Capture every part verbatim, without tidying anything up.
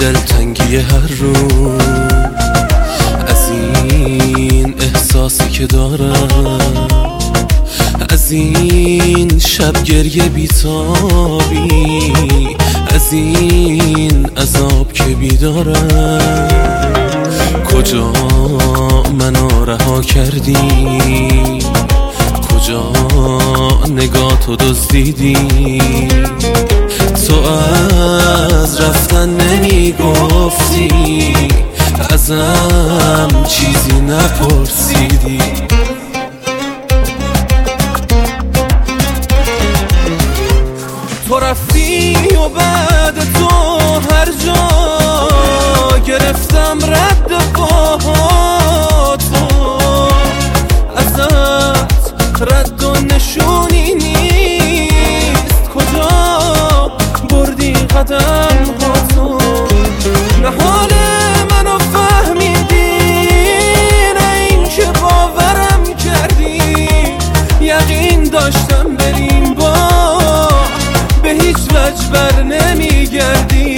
دلتنگی هر روز، از این احساسی که دارم، از این شب گریه بیتابی، از این عذاب که بیدارم. کجا منو رها کردی، کجا نگاه تو دزدیدی، تو از رفتن نمیگفتی، ازم چیزی نپرسیدی. تو رفتی و بعد تو هر جا گرفتم رد پاهاتو، ازت رد و نشونی نیست، کجا بردی قدم هاتو. نه حال منو فهمیدی، نه این که باورم کردی، یقین داشتم بریم با به هیچ وجه بر نمیگردی،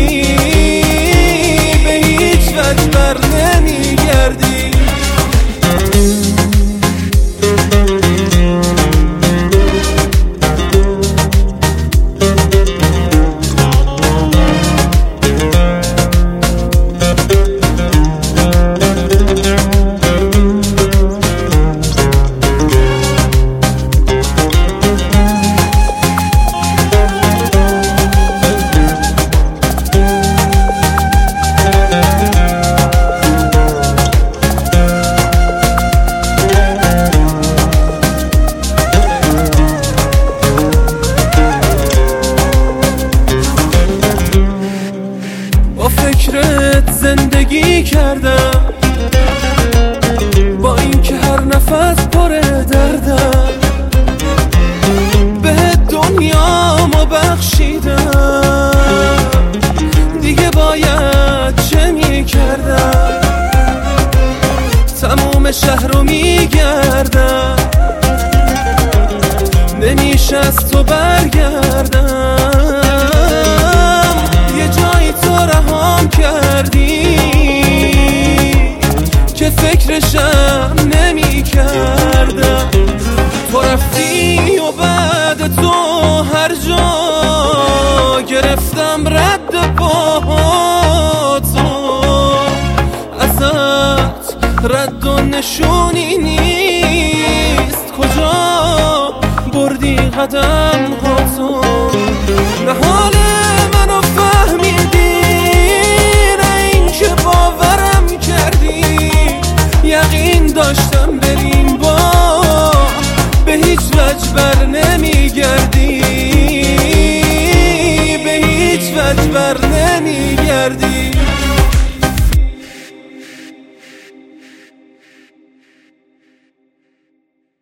به هیچ وجه بر نمیگردی. فکرت زندگی کردم، با این که هر نفس پر دردم، به دنیامو بخشیدم، دیگه باید چه میکردم؟ تموم شهر رو میگردم، نمیشه از تو برگردم. یه جایی تو رهام کردی که فکرشم نمی کردم. تو رفتی و بعد تو هر جا گرفتم رد پاهاتو، ازت رد و نشونی نیست، کجا بردی قدم هاتو. نه حال منو فهمیدی، نه این که باورم کردی، یقین داشتم بریم با به هیچ وجه بر نمیگردی، به هیچ وجه بر نمیگردی.